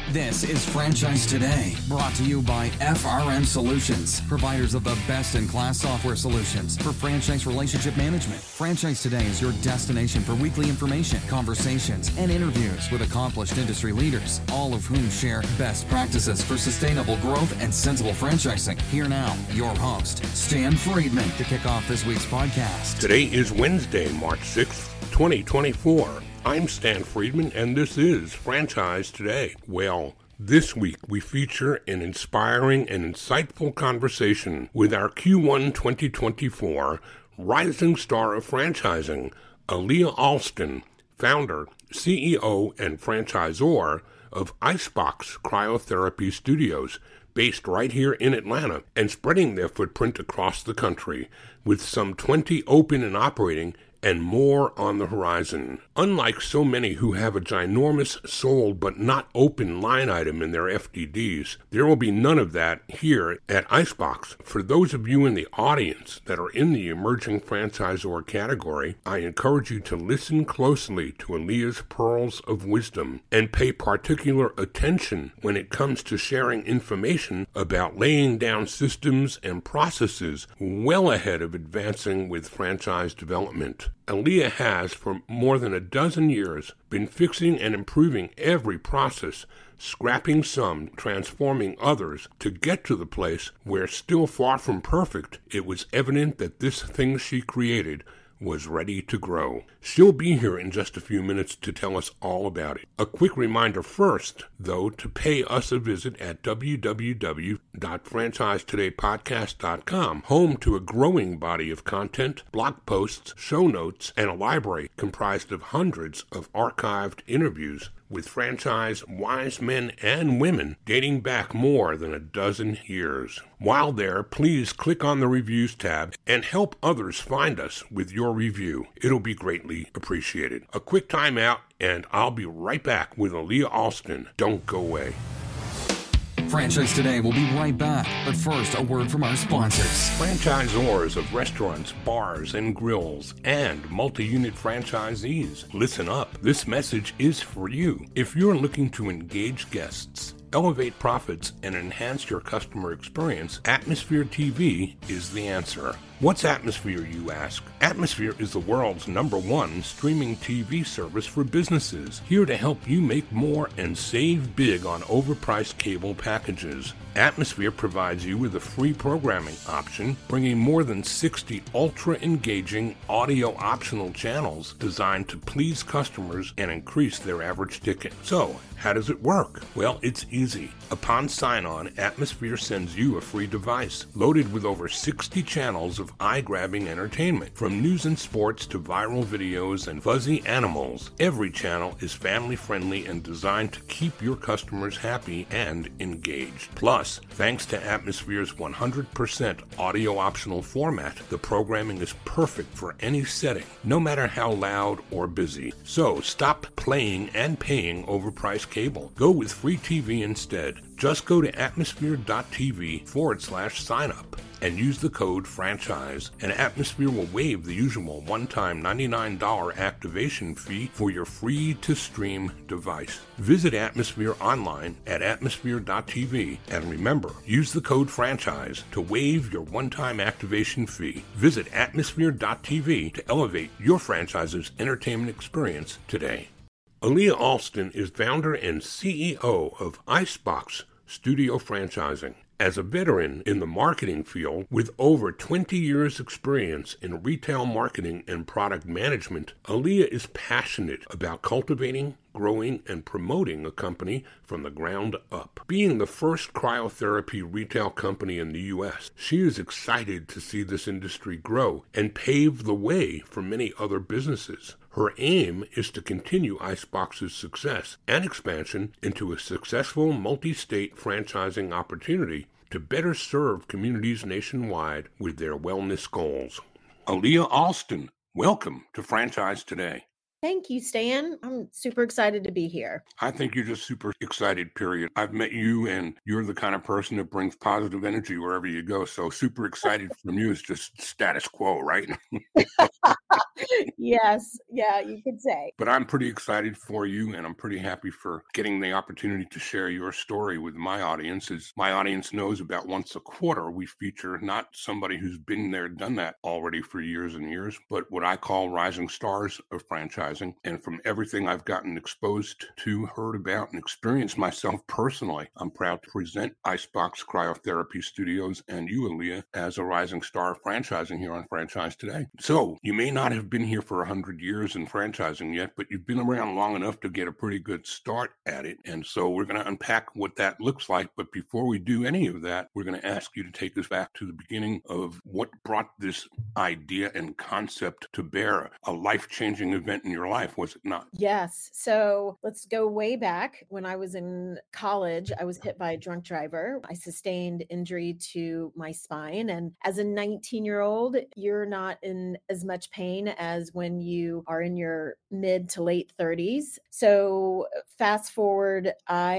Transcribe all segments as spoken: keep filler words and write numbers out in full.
This is Franchise Today, brought to you by F R M Solutions, providers of the best-in-class software solutions for franchise relationship management. Franchise Today is your destination for weekly information, conversations, and interviews with accomplished industry leaders, all of whom share best practices for sustainable growth and sensible franchising. Here now, your host, Stan Friedman, to kick off this week's podcast. Today is Wednesday, March sixth, twenty twenty-four. I'm Stan Friedman, and this is Franchise Today. Well, this week we feature an inspiring and insightful conversation with our Q one twenty twenty-four rising star of franchising, Aaliyah Alston, founder, C E O, and franchisor of Icebox Cryotherapy Studios, based right here in Atlanta and spreading their footprint across the country, with some twenty open and operating and more on the horizon. Unlike so many who have a ginormous sold but not open line item in their F D Ds, there will be none of that here at Icebox. For those of you in the audience that are in the emerging franchisor category, I encourage you to listen closely to Aaliyah's pearls of wisdom and pay particular attention when it comes to sharing information about laying down systems and processes well ahead of advancing with franchise development. Aaliyah has, for more than a dozen years, been fixing and improving every process, scrapping some, transforming others, to get to the place where, still far from perfect, it was evident that this thing she created was ready to grow. She'll be here in just a few minutes to tell us all about it. A quick reminder first, though, to pay us a visit at w w w dot franchise today podcast dot com, home to a growing body of content, blog posts, show notes, and a library comprised of hundreds of archived interviews with franchise wise men and women dating back more than a dozen years. While there, please click on the Reviews tab and help others find us with your review. It'll be greatly appreciated. A quick time out, and I'll be right back with Aaliyah Alston. Don't go away. Franchise Today will be right back, but first, a word from our sponsors. Franchisors of restaurants, bars, and grills, and multi-unit franchisees, listen up. This message is for you. If you're looking to engage guests, elevate profits, and enhance your customer experience, Atmosphere T V is the answer. What's Atmosphere, you ask? Atmosphere is the world's number one streaming T V service for businesses, here to help you make more and save big on overpriced cable packages. Atmosphere provides you with a free programming option, bringing more than sixty ultra-engaging audio-optional channels designed to please customers and increase their average ticket. So, how does it work? Well, it's easy. Upon sign-on, Atmosphere sends you a free device, loaded with over sixty channels of eye-grabbing entertainment. From news and sports to viral videos and fuzzy animals, every channel is family-friendly and designed to keep your customers happy and engaged. Plus, thanks to Atmosphere's one hundred percent audio-optional format, the programming is perfect for any setting, no matter how loud or busy. So, stop playing and paying overpriced cable. Go with free T V instead. Just go to atmosphere.tv forward slash sign up and use the code franchise, and Atmosphere will waive the usual one-time ninety-nine dollars activation fee for your free-to-stream device. Visit Atmosphere online at atmosphere.tv, and remember, use the code franchise to waive your one-time activation fee. Visit atmosphere.tv to elevate your franchise's entertainment experience today. Aaliyah Alston is founder and C E O of Icebox Studio Franchising. As a veteran in the marketing field with over twenty years experience in retail marketing and product management, Aaliyah is passionate about cultivating, growing, and promoting a company from the ground up. Being the first cryotherapy retail company in the U S, she is excited to see this industry grow and pave the way for many other businesses. Her aim is to continue Icebox's success and expansion into a successful multi-state franchising opportunity to better serve communities nationwide with their wellness goals. Aaliyah Alston, welcome to Franchise Today. Thank you, Stan. I'm super excited to be here. I think you're just super excited, period. I've met you, and you're the kind of person that brings positive energy wherever you go. So super excited from you is just status quo, right? Yes. Yeah, you could say. But I'm pretty excited for you, and I'm pretty happy for getting the opportunity to share your story with my audience. As my audience knows, about once a quarter, we feature not somebody who's been there, done that already for years and years, but what I call rising stars of franchising. And from everything I've gotten exposed to, heard about, and experienced myself personally, I'm proud to present Icebox Cryotherapy Studios and you, Aaliyah, as a rising star of franchising here on Franchise Today. So you may not have been here for one hundred years in franchising yet, but you've been around long enough to get a pretty good start at it. And so we're going to unpack what that looks like. But before we do any of that, we're going to ask you to take us back to the beginning of what brought this idea and concept to bear. A life-changing event in your life, was it not? Yes. So let's go way back. When I was in college, I was hit by a drunk driver. I sustained injury to my spine. And as a nineteen year old, you're not in as much pain as when you are in your mid to late thirties. So fast forward,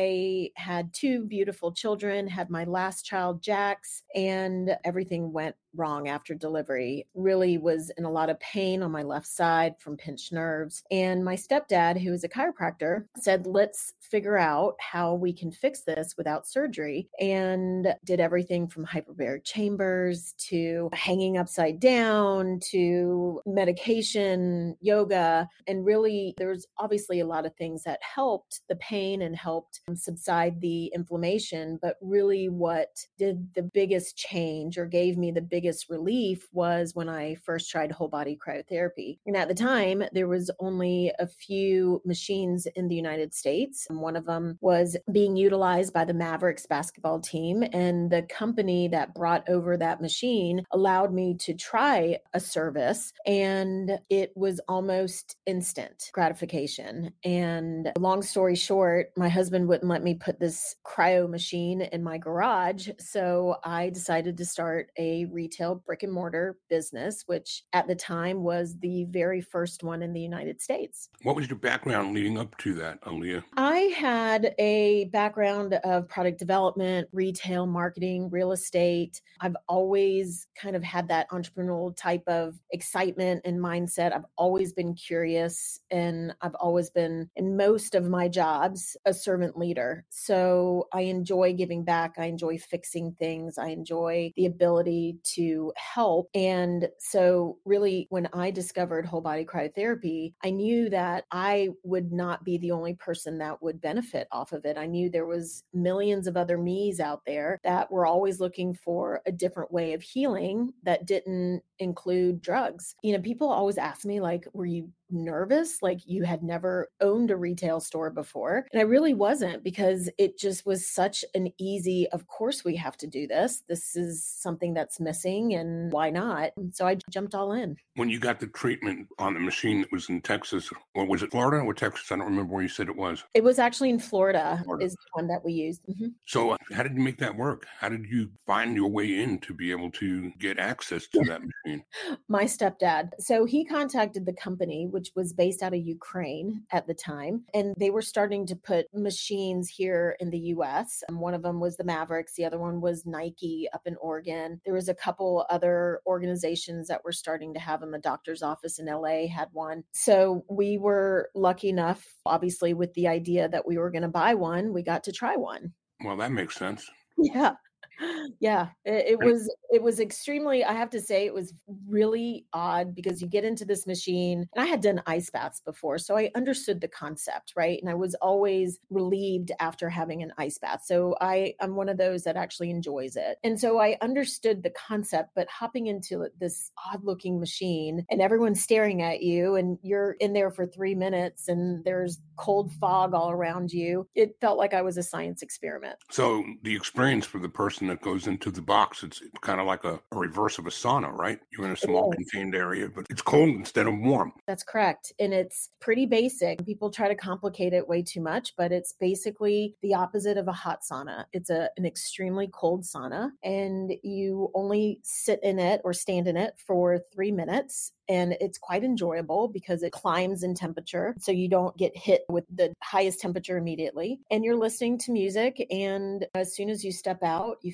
I had two beautiful children, had my last child, Jax, and everything went wrong after delivery. Really was in a lot of pain on my left side from pinched nerves. And my stepdad, who is a chiropractor, said, let's figure out how we can fix this without surgery, and did everything from hyperbaric chambers to hanging upside down to medication, yoga. And really, there's obviously a lot of things that helped the pain and helped subside the inflammation. But really what did the biggest change or gave me the biggest relief was when I first tried whole body cryotherapy. And at the time, there was only a few machines in the United States. One of them was being utilized by the Mavericks basketball team. And the company that brought over that machine allowed me to try a service. And it was almost instant gratification. And long story short, my husband wouldn't let me put this cryo machine in my garage. So I decided to start a retail brick and mortar business, which at the time was the very first one in the United States. What was your background leading up to that, Aaliyah? I had a background of product development, retail marketing, real estate. I've always kind of had that entrepreneurial type of excitement and mindset. I've always been curious, and I've always been, in most of my jobs, a servant leader. So I enjoy giving back. I enjoy fixing things. I enjoy the ability to help. And so really, when I discovered whole body cryotherapy, I knew that I would not be the only person that would benefit off of it. I knew there was millions of other me's out there that were always looking for a different way of healing that didn't include drugs. You know, people always ask me, like, were you nervous? Like you had never owned a retail store before? And I really wasn't, because it just was such an easy, of course we have to do this. This is something that's missing, and why not? And so I jumped all in. When you got the treatment on the machine that was in Texas, or was it Florida or Texas? I don't remember where you said it was. It was actually in Florida, Florida. Is the one that we used. Mm-hmm. So uh, how did you make that work? How did you find your way in to be able to get access to that machine? My stepdad. So he contacted the company, which was based out of Ukraine at the time, and they were starting to put machines here in the U S. And one of them was the Mavericks. The other one was Nike up in Oregon. There was a couple other organizations that were starting to have them. A doctor's office in L A had one. So we were lucky enough, obviously, with the idea that we were going to buy one, we got to try one. Well, that makes sense. Yeah. Yeah, it, it was it was extremely, I have to say, it was really odd, because you get into this machine, and I had done ice baths before, so I understood the concept, right? And I was always relieved after having an ice bath. So I, I'm one of those that actually enjoys it. And so I understood the concept, but hopping into this odd looking machine and everyone's staring at you, and you're in there for three minutes and there's cold fog all around you, it felt like I was a science experiment. So the experience for the person that goes into the box, it's kind of like a, a reverse of a sauna, right? You're in a small contained area, but it's cold instead of warm. That's correct. And it's pretty basic. People try to complicate it way too much, but it's basically the opposite of a hot sauna. It's a, an extremely cold sauna, and you only sit in it or stand in it for three minutes. And it's quite enjoyable because it climbs in temperature, so you don't get hit with the highest temperature immediately. And you're listening to music, and as soon as you step out, you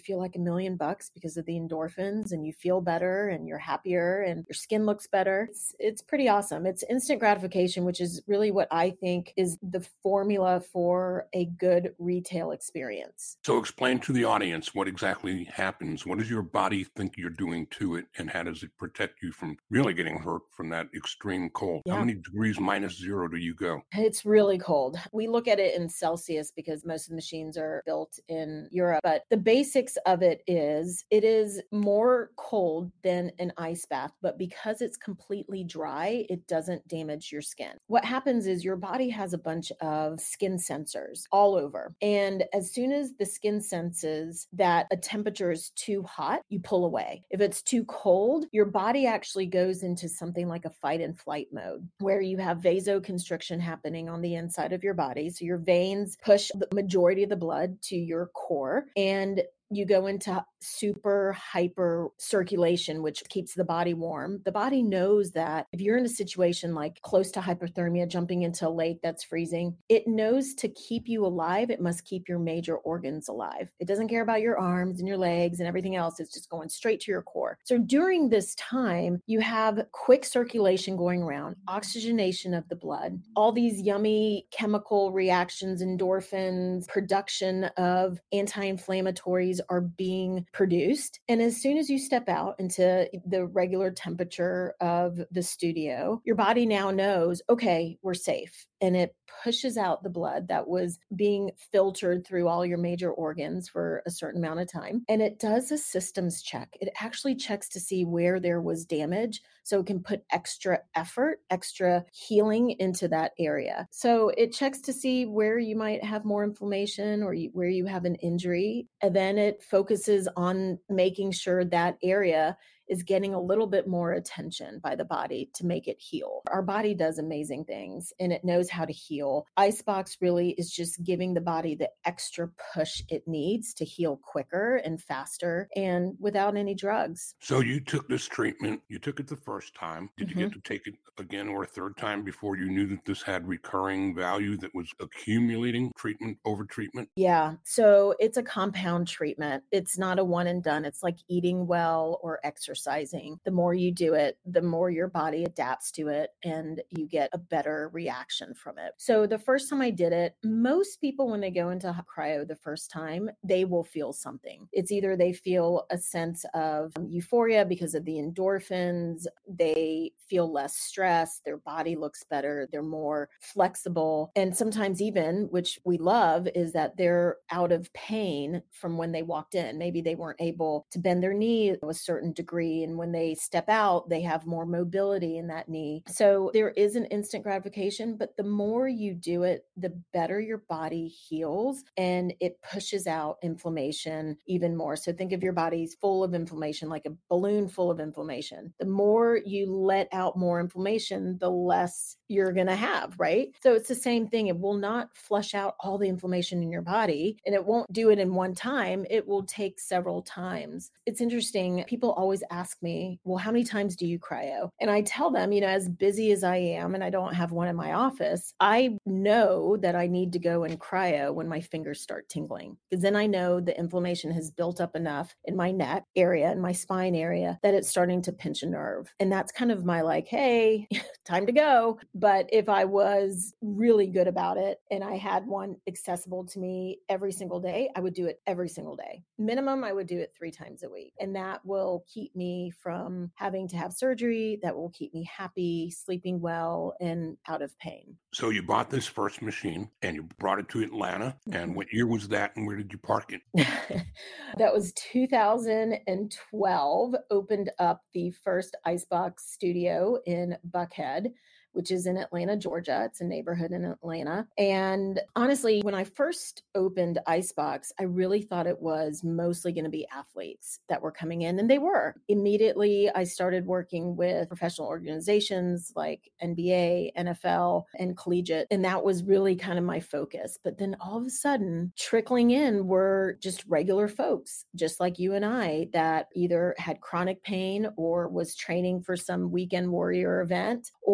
feel like a million bucks because of the endorphins, and you feel better and you're happier and your skin looks better. It's, it's pretty awesome. It's instant gratification, which is really what I think is the formula for a good retail experience. So explain to the audience what exactly happens. What does your body think you're doing to it, and how does it protect you from really getting hurt from that extreme cold? Yeah. How many degrees minus zero do you go? It's really cold. We look at it in Celsius because most of the machines are built in Europe, but the basics of it is it is more cold than an ice bath, but because it's completely dry, it doesn't damage your skin. What happens is your body has a bunch of skin sensors all over. And as soon as the skin senses that a temperature is too hot, you pull away. If it's too cold, your body actually goes into something like a fight and flight mode where you have vasoconstriction happening on the inside of your body. So your veins push the majority of the blood to your core, and you go into super hyper circulation, which keeps the body warm. The body knows that if you're in a situation like close to hypothermia, jumping into a lake that's freezing, it knows to keep you alive, it must keep your major organs alive. It doesn't care about your arms and your legs and everything else. It's just going straight to your core. So during this time, you have quick circulation going around, oxygenation of the blood, all these yummy chemical reactions, endorphins, production of anti-inflammatories are being produced. And as soon as you step out into the regular temperature of the studio, your body now knows, okay, we're safe. And it pushes out the blood that was being filtered through all your major organs for a certain amount of time. And it does a systems check. It actually checks to see where there was damage, so it can put extra effort, extra healing into that area. So it checks to see where you might have more inflammation or you, where you have an injury. And then it focuses on making sure that area is getting a little bit more attention by the body to make it heal. Our body does amazing things and it knows how to heal. Icebox really is just giving the body the extra push it needs to heal quicker and faster and without any drugs. So you took this treatment, you took it the first time. Did Mm-hmm. you get to take it again or a third time before you knew that this had recurring value that was accumulating treatment over treatment? Yeah. So it's a compound treatment. It's not a one and done. It's like eating well or exercising. The more you do it, the more your body adapts to it and you get a better reaction from it. So the first time I did it, most people, when they go into cryo the first time, they will feel something. It's either they feel a sense of euphoria because of the endorphins, they feel less stress, their body looks better, they're more flexible. And sometimes even, which we love, is that they're out of pain from when they walked in. Maybe they weren't able to bend their knee to a certain degree. And when they step out, they have more mobility in that knee. So there is an instant gratification, but the more you do it, the better your body heals and it pushes out inflammation even more. So think of your body's full of inflammation, like a balloon full of inflammation. The more you let out more inflammation, the less you're going to have, right? So it's the same thing. It will not flush out all the inflammation in your body, and it won't do it in one time. It will take several times. It's interesting. People always ask me, well, how many times do you cryo? And I tell them, you know, as busy as I am, and I don't have one in my office, I know that I need to go and cryo when my fingers start tingling, because then I know the inflammation has built up enough in my neck area and my spine area that it's starting to pinch a nerve. And that's kind of my like, hey, time to go. But if I was really good about it and I had one accessible to me every single day, I would do it every single day. Minimum, I would do it three times a week. And that will keep me from having to have surgery. That will keep me happy, sleeping well, and out of pain. So you bought this first machine and you brought it to Atlanta. And what year was that and where did you park it? That was two thousand twelve, opened up the first Icebox studio in Buckhead, which is in Atlanta, Georgia. It's a neighborhood in Atlanta. And honestly, when I first opened Icebox, I really thought it was mostly going to be athletes that were coming in, and they were. Immediately, I started working with professional organizations like N B A, N F L, and collegiate, and that was really kind of my focus. But then all of a sudden, trickling in were just regular folks, just like you and I, that either had chronic pain or was training for some weekend warrior event or just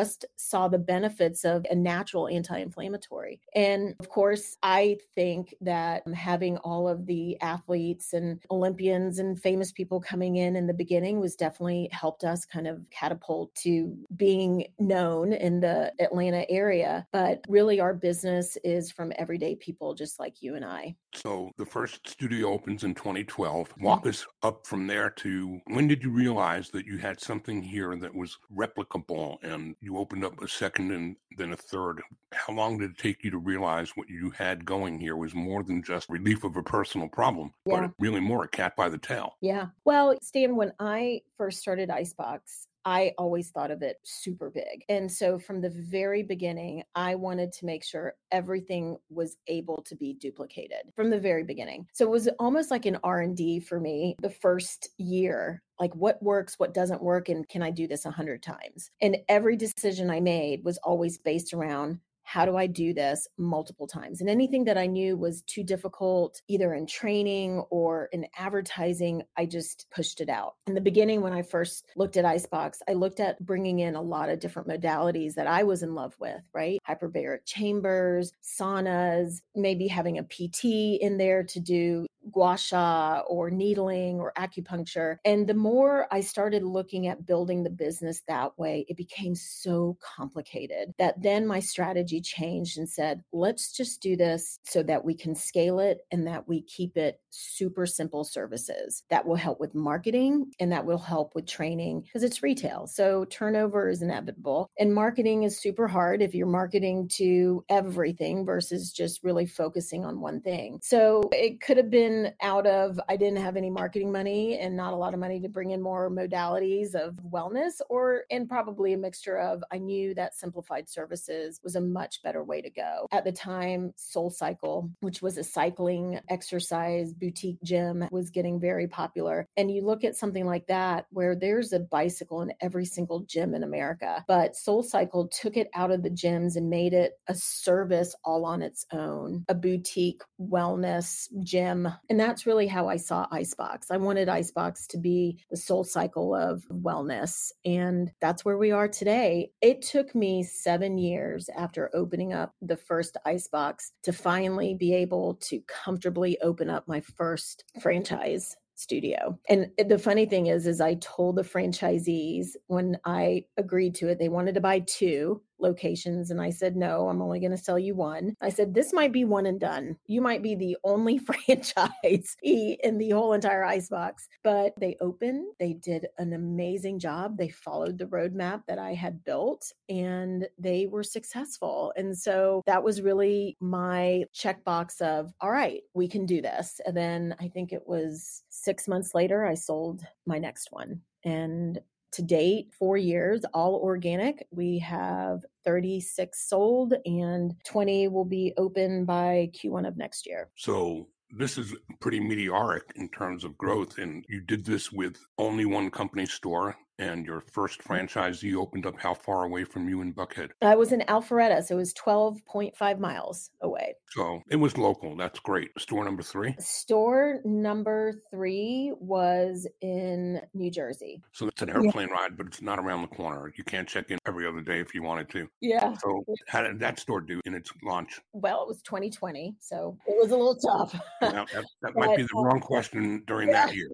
just saw the benefits of a natural anti-inflammatory. And of course, I think that having all of the athletes and Olympians and famous people coming in in the beginning was definitely helped us kind of catapult to being known in the Atlanta area. But really, our business is from everyday people just like you and I. So the first studio opens in twenty twelve. Walk us up from there to when did you realize that you had something here that was replicable and you opened up a second and then a third? How long did it take you to realize what you had going here was more than just relief of a personal problem, Yeah. but really more a cat by the tail? Yeah. Well, Stan, when I first started Icebox, I always thought of it super big. And so from the very beginning, I wanted to make sure everything was able to be duplicated from the very beginning. So it was almost like an R and D for me the first year. Like what works, what doesn't work, and can I do this a hundred times? And every decision I made was always based around how do I do this multiple times? And anything that I knew was too difficult, either in training or in advertising, I just pushed it out. In the beginning, when I first looked at Icebox, I looked at bringing in a lot of different modalities that I was in love with, right? Hyperbaric chambers, saunas, maybe having a P T in there to do gua sha or needling or acupuncture. And the more I started looking at building the business that way, it became so complicated that then my strategy changed and said, let's just do this so that we can scale it and that we keep it super simple services that will help with marketing and that will help with training because it's retail. So turnover is inevitable and marketing is super hard if you're marketing to everything versus just really focusing on one thing. So it could have been out of, I didn't have any marketing money and not a lot of money to bring in more modalities of wellness, or, and probably a mixture of, I knew that simplified services was a much better way to go. At the time, SoulCycle, which was a cycling exercise boutique gym, was getting very popular. And you look at something like that, where there's a bicycle in every single gym in America, but SoulCycle took it out of the gyms and made it a service all on its own, a boutique wellness gym. And that's really how I saw Icebox. I wanted Icebox to be the SoulCycle of wellness. And that's where we are today. It took me seven years after opening up the first Icebox to finally be able to comfortably open up my first franchise studio. And the funny thing is, is I told the franchisees when I agreed to it, they wanted to buy two locations. And I said, no, I'm only going to sell you one. I said, this might be one and done. You might be the only franchise in the whole entire Icebox. But they opened, they did an amazing job. They followed the roadmap that I had built and they were successful. And so that was really my checkbox of, all right, we can do this. And then I think it was six months later, I sold my next one. And to date, four years, all organic. We have thirty-six sold and twenty will be open by Q one of next year. So this is pretty meteoric in terms of growth. And you did this with only one company store. And your first franchisee opened up how far away from you in Buckhead? I was in Alpharetta, so it was twelve point five miles away. So it was local. That's great. Store number three? Store number three was in New Jersey. So it's an airplane yeah. ride, but it's not around the corner. You can't check in every other day if you wanted to. Yeah. So how did that store do in its launch? Well, it was twenty twenty, so it was a little tough. Now, that that but, might be the wrong question during yeah. that year.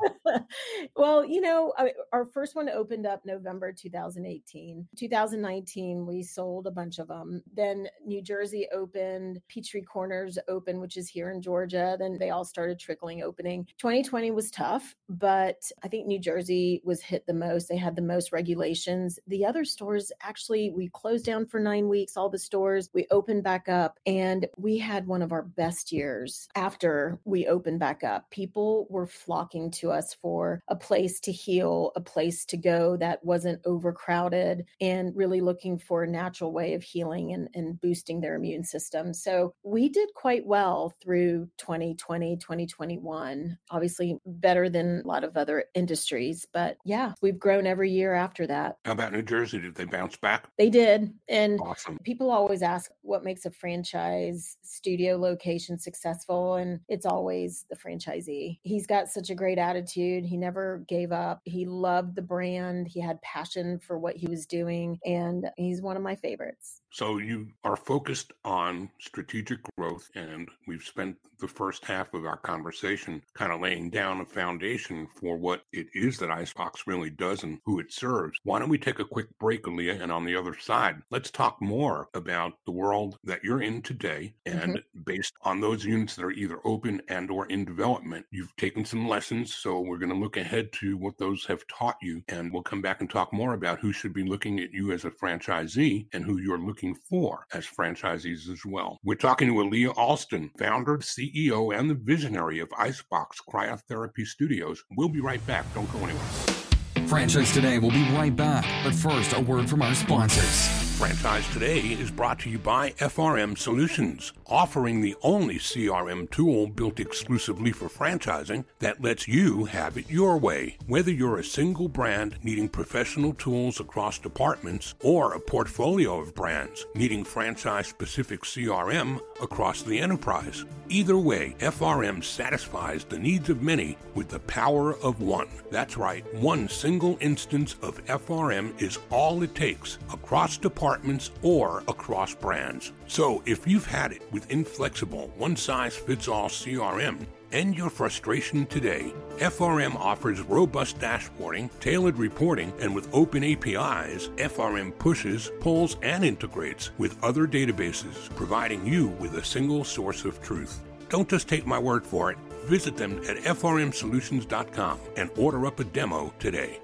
Well, you know, our first one opened up November two thousand eighteen. two thousand nineteen, we sold a bunch of them. Then New Jersey opened, Peachtree Corners opened, which is here in Georgia. Then they all started trickling opening. twenty twenty was tough, but I think New Jersey was hit the most. They had the most regulations. The other stores, actually, we closed down for nine weeks, all the stores. We opened back up and we had one of our best years after we opened back up. People were flocking to us for a place to heal, a place to go that wasn't overcrowded, and really looking for a natural way of healing and, and boosting their immune system. So we did quite well through twenty twenty, twenty twenty-one, obviously better than a lot of other industries. But yeah, we've grown every year after that. How about New Jersey? Did they bounce back? They did. And awesome. People always ask what makes a franchise studio location successful. And it's always the franchisee. He's got such a great attitude. dude. He never gave up. He loved the brand. He had passion for what he was doing. And he's one of my favorites. So you are focused on strategic growth, and we've spent the first half of our conversation kind of laying down a foundation for what it is that Icebox really does and who it serves. Why don't we take a quick break, Aaliyah, and on the other side, let's talk more about the world that you're in today, and mm-hmm. based on those units that are either open and or in development, you've taken some lessons, so we're going to look ahead to what those have taught you, and we'll come back and talk more about who should be looking at you as a franchisee and who you're looking for as franchisees as well. We're talking to Aaliyah Alston, founder, C E O, and the visionary of Icebox Cryotherapy Studios. We'll be right back. Don't go anywhere. Franchise Today will be right back, but first, a word from our sponsors. Franchise Today is brought to you by F R M Solutions, offering the only C R M tool built exclusively for franchising that lets you have it your way. Whether you're a single brand needing professional tools across departments or a portfolio of brands needing franchise-specific C R M across the enterprise. Either way, F R M satisfies the needs of many with the power of one. That's right, one single instance of F R M is all it takes across departments or across brands. So if you've had it with inflexible, one-size-fits-all C R M, end your frustration today. F R M offers robust dashboarding, tailored reporting, and with open A P Is, F R M pushes, pulls, and integrates with other databases, providing you with a single source of truth. Don't just take my word for it. Visit them at F R M solutions dot com and order up a demo today.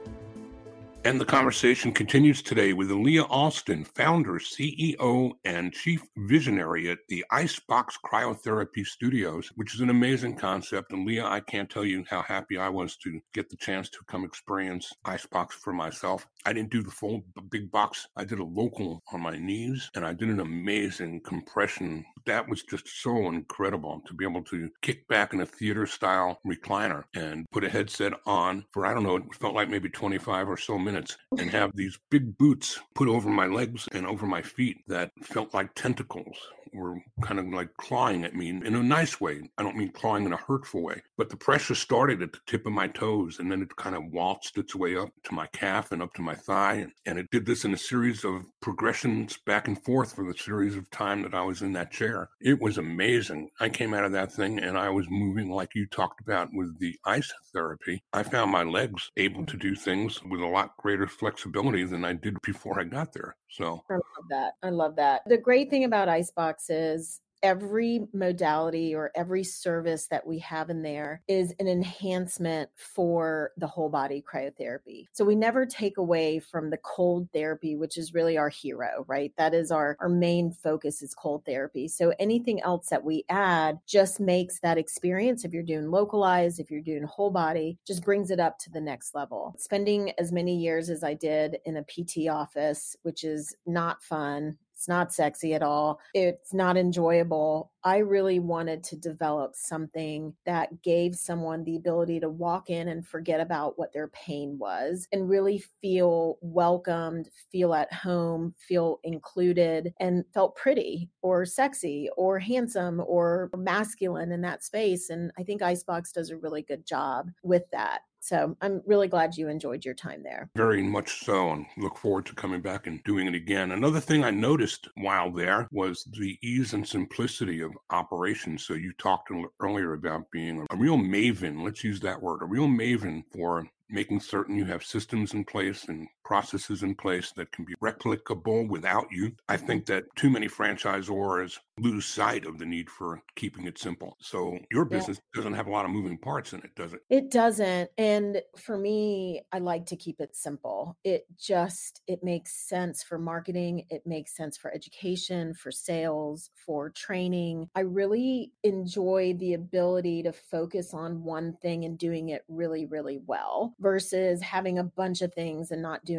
And the conversation continues today with Aaliyah Alston, founder, C E O, and chief visionary at the Icebox Cryotherapy Studios, which is an amazing concept. And Leah, I can't tell you how happy I was to get the chance to come experience Icebox for myself. I didn't do the full big box. I did a local on my knees, and I did an amazing compression. That was just so incredible to be able to kick back in a theater-style recliner and put a headset on for, I don't know, it felt like maybe twenty-five or so minutes, and have these big boots put over my legs and over my feet that felt like tentacles were kind of like clawing at me in a nice way. I don't mean clawing in a hurtful way, but the pressure started at the tip of my toes, and then it kind of waltzed its way up to my calf and up to my thigh. And, and it did this in a series of progressions back and forth for the series of time that I was in that chair. It was amazing. I came out of that thing and I was moving like you talked about with the ice therapy. I found my legs able to do things with a lot greater flexibility than I did before I got there. So I love that. I love that. The great thing about Icebox is every modality or every service that we have in there is an enhancement for the whole body cryotherapy. So we never take away from the cold therapy, which is really our hero, right? That is our, our main focus is cold therapy. So anything else that we add just makes that experience, if you're doing localized, if you're doing whole body, just brings it up to the next level. Spending as many years as I did in a P T office, which is not fun. It's not sexy at all. It's not enjoyable. I really wanted to develop something that gave someone the ability to walk in and forget about what their pain was and really feel welcomed, feel at home, feel included, and felt pretty or sexy or handsome or masculine in that space. And I think Icebox does a really good job with that. So I'm really glad you enjoyed your time there. Very much so, and look forward to coming back and doing it again. Another thing I noticed while there was the ease and simplicity of operations. So you talked earlier about being a real maven, let's use that word, a real maven for making certain you have systems in place and processes in place that can be replicable without you. I think that too many franchisors lose sight of the need for keeping it simple. So your business yeah. doesn't have a lot of moving parts in it, does it? It doesn't. And for me, I like to keep it simple. It just, it makes sense for marketing. It makes sense for education, for sales, for training. I really enjoy the ability to focus on one thing and doing it really, really well versus having a bunch of things and not doing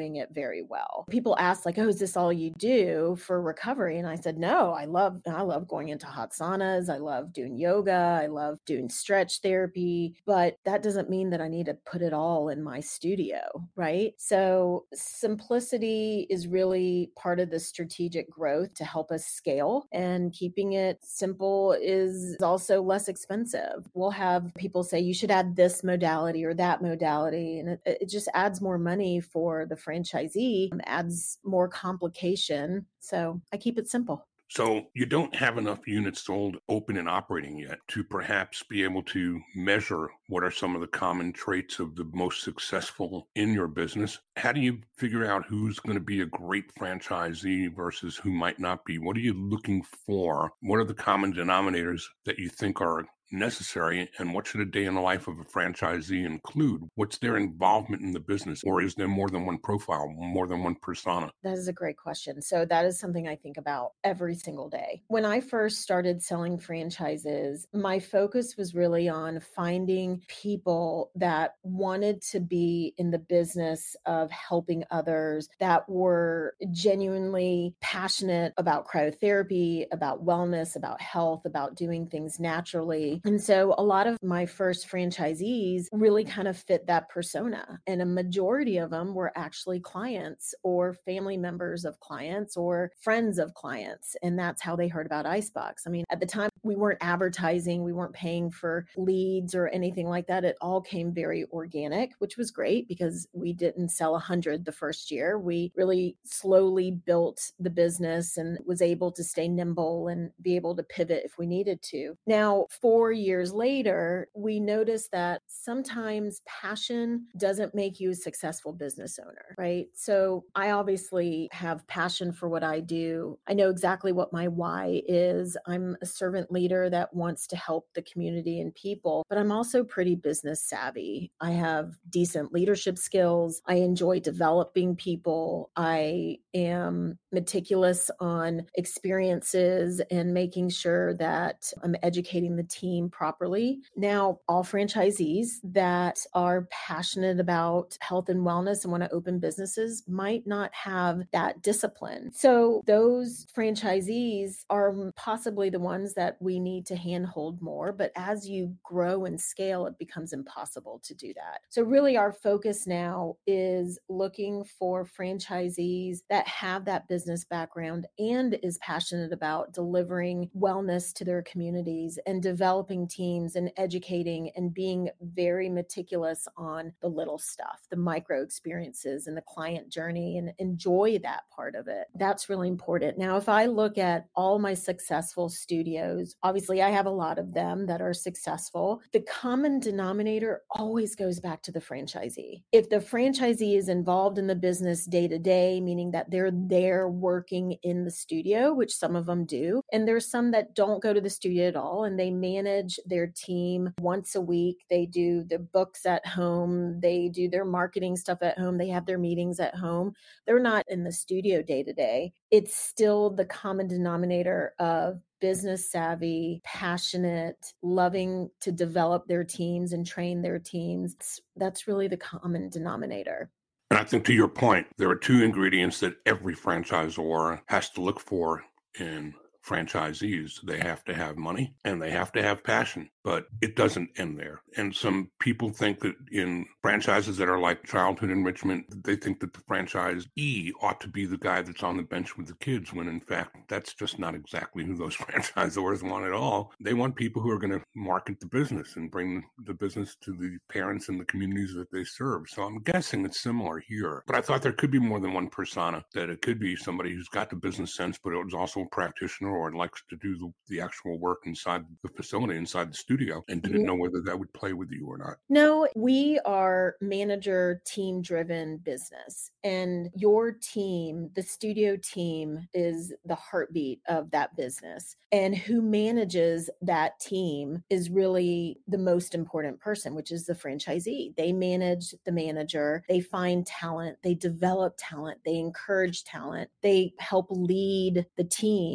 doing it very well. People ask like, oh, is this all you do for recovery? And I said, no, I love, I love going into hot saunas. I love doing yoga. I love doing stretch therapy, but that doesn't mean that I need to put it all in my studio, right? So simplicity is really part of the strategic growth to help us scale, and keeping it simple is also less expensive. We'll have people say you should add this modality or that modality, and it, it just adds more money for the franchisee, adds more complication. So I keep it simple. So you don't have enough units sold, open and operating yet to perhaps be able to measure what are some of the common traits of the most successful in your business. How do you figure out who's going to be a great franchisee versus who might not be? What are you looking for? What are the common denominators that you think are necessary, and what should a day in the life of a franchisee include? What's their involvement in the business, or is there more than one profile, more than one persona? That is a great question. So that is something I think about every single day. When I first started selling franchises, my focus was really on finding people that wanted to be in the business of helping others, that were genuinely passionate about cryotherapy, about wellness, about health, about doing things naturally. And so a lot of my first franchisees really kind of fit that persona. And a majority of them were actually clients or family members of clients or friends of clients. And that's how they heard about Icebox. I mean, at the time, we weren't advertising, we weren't paying for leads or anything like that. It all came very organic, which was great because we didn't sell one hundred the first year. We really slowly built the business and was able to stay nimble and be able to pivot if we needed to. Now, for years later, we noticed that sometimes passion doesn't make you a successful business owner, right? So I obviously have passion for what I do. I know exactly what my why is. I'm a servant leader that wants to help the community and people, but I'm also pretty business savvy. I have decent leadership skills. I enjoy developing people. I am meticulous on experiences and making sure that I'm educating the team properly. Now, all franchisees that are passionate about health and wellness and want to open businesses might not have that discipline. So those franchisees are possibly the ones that we need to handhold more. But as you grow and scale, it becomes impossible to do that. So really our focus now is looking for franchisees that have that business background and is passionate about delivering wellness to their communities and developing teams and educating and being very meticulous on the little stuff, the micro experiences and the client journey, and enjoy that part of it. That's really important. Now, if I look at all my successful studios, obviously I have a lot of them that are successful. The common denominator always goes back to the franchisee. If the franchisee is involved in the business day to day, meaning that they're there working in the studio, which some of them do, and there's some that don't go to the studio at all, and they manage their team once a week. They do their books at home. They do their marketing stuff at home. They have their meetings at home. They're not in the studio day to day. It's still the common denominator of business savvy, passionate, loving to develop their teams and train their teams. That's really the common denominator. And I think to your point, there are two ingredients that every franchisor has to look for in franchisees. They have to have money and they have to have passion, but it doesn't end there. And some people think that in franchises that are like childhood enrichment, they think that the franchisee ought to be the guy that's on the bench with the kids, when in fact, that's just not exactly who those franchisors want at all. They want people who are going to market the business and bring the business to the parents and the communities that they serve. So I'm guessing it's similar here. But I thought there could be more than one persona, that it could be somebody who's got the business sense, but it was also a practitioner or likes to do the, the actual work inside the facility, inside the studio, and didn't know whether that would play with you or not. No, we are manager team driven business, and your team, the studio team, is the heartbeat of that business. And who manages that team is really the most important person, which is the franchisee. They manage the manager, they find talent, they develop talent, they encourage talent, they help lead the team. Those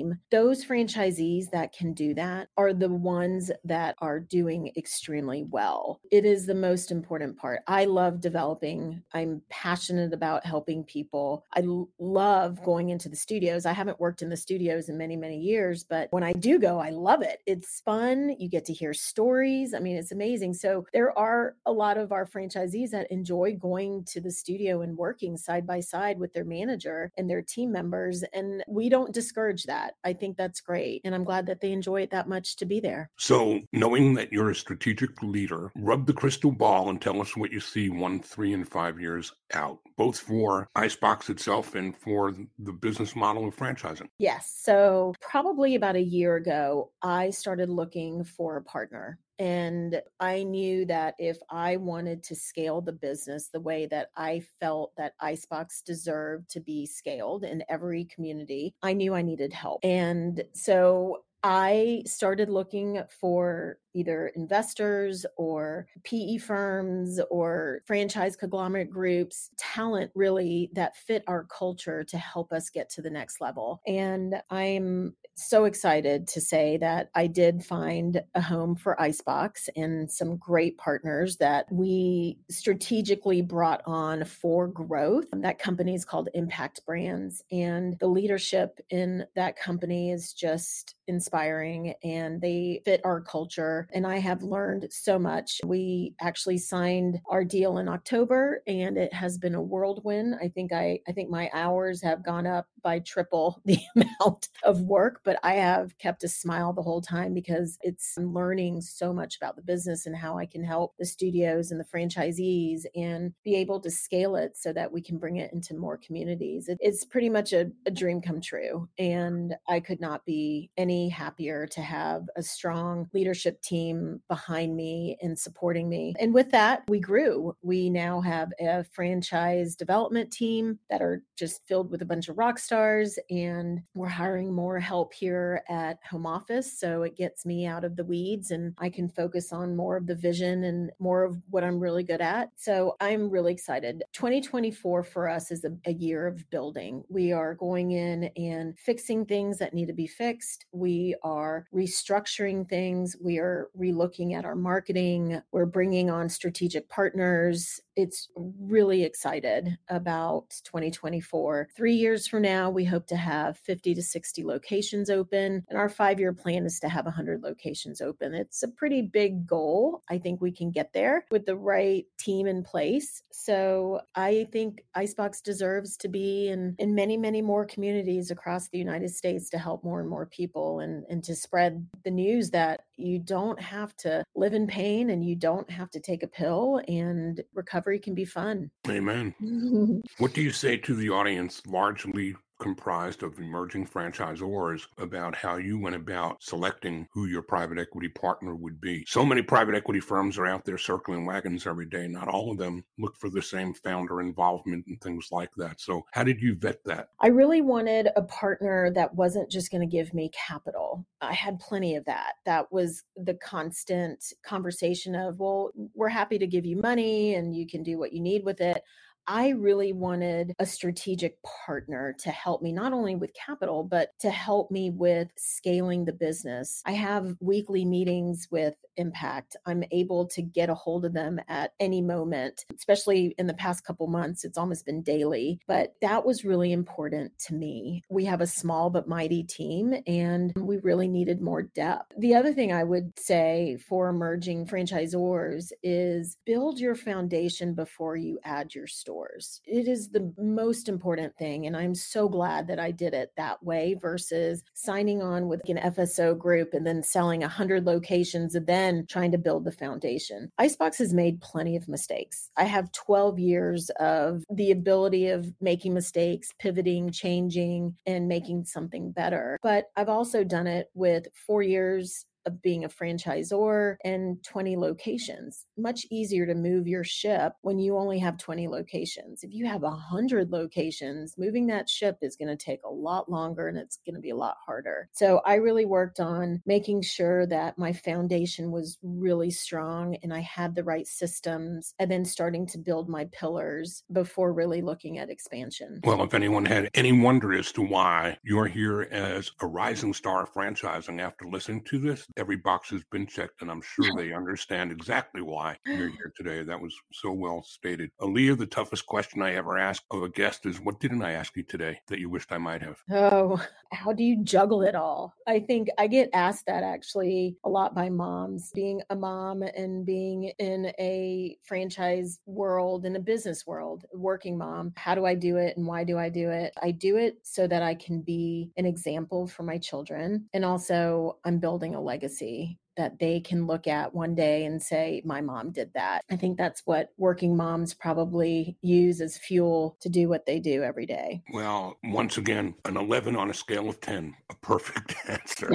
those franchisees that can do that are the ones that are doing extremely well. It is the most important part. I love developing. I'm passionate about helping people. I l- love going into the studios. I haven't worked in the studios in many, many years, but when I do go, I love it. It's fun. You get to hear stories. I mean, it's amazing. So there are a lot of our franchisees that enjoy going to the studio and working side by side with their manager and their team members. And we don't discourage that. I think that's great. And I'm glad that they enjoy it that much to be there. So knowing that you're a strategic leader, rub the crystal ball and tell us what you see one, three, and five years out, both for Icebox itself and for the business model of franchising. Yes. So probably about a year ago, I started looking for a partner. And I knew that if I wanted to scale the business the way that I felt that Icebox deserved to be scaled in every community, I knew I needed help. And so I started looking for either investors or P E firms or franchise conglomerate groups, talent really that fit our culture to help us get to the next level. And I'm so excited to say that I did find a home for Icebox and some great partners that we strategically brought on for growth. That company is called Impact Brands, and the leadership in that company is just inspiring and they fit our culture. And I have learned so much. We actually signed our deal in October and it has been a whirlwind. I think I, I think my hours have gone up by triple the amount of work, but I have kept a smile the whole time because it's I'm learning so much about the business and how I can help the studios and the franchisees and be able to scale it so that we can bring it into more communities. It, it's pretty much a, a dream come true. And I could not be any happier to have a strong leadership team behind me and supporting me. And with that, we grew. We now have a franchise development team that are just filled with a bunch of rock stars, and we're hiring more help here at home office. So it gets me out of the weeds and I can focus on more of the vision and more of what I'm really good at. So I'm really excited. twenty twenty-four for us is a, a year of building. We are going in and fixing things that need to be fixed. We are restructuring things. We are relooking at our marketing. We're bringing on strategic partners. It's really excited about twenty twenty-four. Three years from now, we hope to have fifty to sixty locations open. And our five-year plan is to have one hundred locations open. It's a pretty big goal. I think we can get there with the right team in place. So I think Icebox deserves to be in, in many, many more communities across the United States to help more and more people and, and to spread the news that you don't have to live in pain and you don't have to take a pill, and recovery can be fun. Amen. What do you say to the audience, largely comprised of emerging franchisors, about how you went about selecting who your private equity partner would be? So many private equity firms are out there circling wagons every day. Not all of them look for the same founder involvement and things like that. So how did you vet that? I really wanted a partner that wasn't just going to give me capital. I had plenty of that. That was the constant conversation of, well, we're happy to give you money and you can do what you need with it. I really wanted a strategic partner to help me not only with capital, but to help me with scaling the business. I have weekly meetings with Impact. I'm able to get a hold of them at any moment, especially in the past couple months. It's almost been daily, but that was really important to me. We have a small but mighty team and we really needed more depth. The other thing I would say for emerging franchisors is build your foundation before you add your stores. It is the most important thing. And I'm so glad that I did it that way versus signing on with an F S O group and then selling one hundred locations and then trying to build the foundation. Icebox has made plenty of mistakes. I have twelve years of the ability of making mistakes, pivoting, changing, and making something better. But I've also done it with four years of being a franchisor and twenty locations. Much easier to move your ship when you only have twenty locations. If you have one hundred locations, moving that ship is going to take a lot longer and it's going to be a lot harder. So I really worked on making sure that my foundation was really strong and I had the right systems, and then starting to build my pillars before really looking at expansion. Well, if anyone had any wonder as to why you're here as a rising star of franchising after listening to this, every box has been checked, and I'm sure they understand exactly why you're here today. That was so well stated. Aaliyah, the toughest question I ever asked of a guest is, what didn't I ask you today that you wished I might have? Oh, how do you juggle it all? I think I get asked that actually a lot by moms. Being a mom and being in a franchise world, in a business world, working mom, how do I do it and why do I do it? I do it so that I can be an example for my children. And also I'm building a legacy that they can look at one day and say, my mom did that. I think that's what working moms probably use as fuel to do what they do every day. Well, once again, an eleven on a scale of ten, a perfect answer.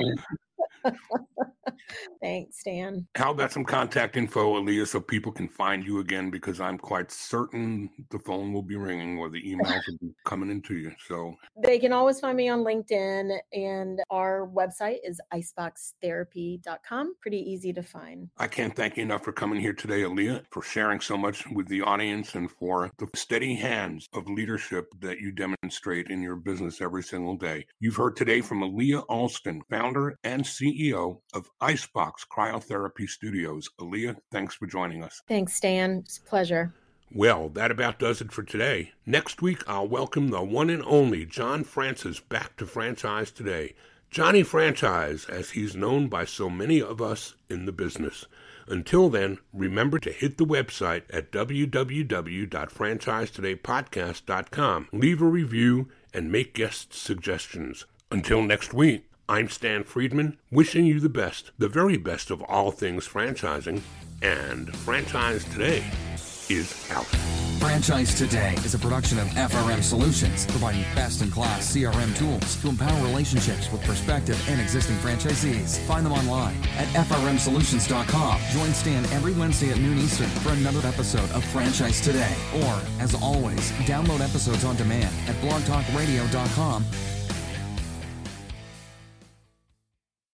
Thanks, Stan. How about some contact info, Aaliyah, so people can find you again? Because I'm quite certain the phone will be ringing or the emails will be coming into you. So they can always find me on LinkedIn, and our website is icebox therapy dot com. Pretty easy to find. I can't thank you enough for coming here today, Aaliyah, for sharing so much with the audience and for the steady hands of leadership that you demonstrate in your business every single day. You've heard today from Aaliyah Alston, founder and C E O of Icebox Cryotherapy Studios. Aaliyah, thanks for joining us. Thanks, Stan. It's a pleasure. Well, that about does it for today. Next week, I'll welcome the one and only John Francis back to Franchise Today. Johnny Franchise, as he's known by so many of us in the business. Until then, remember to hit the website at w w w dot franchise today podcast dot com. Leave a review and make guest suggestions. Until next week, I'm Stan Friedman, wishing you the best, the very best of all things franchising, and Franchise Today is out. Franchise Today is a production of F R M Solutions, providing best-in-class C R M tools to empower relationships with prospective and existing franchisees. Find them online at f r m solutions dot com. Join Stan every Wednesday at noon Eastern for another episode of Franchise Today. Or, as always, download episodes on demand at blog talk radio dot com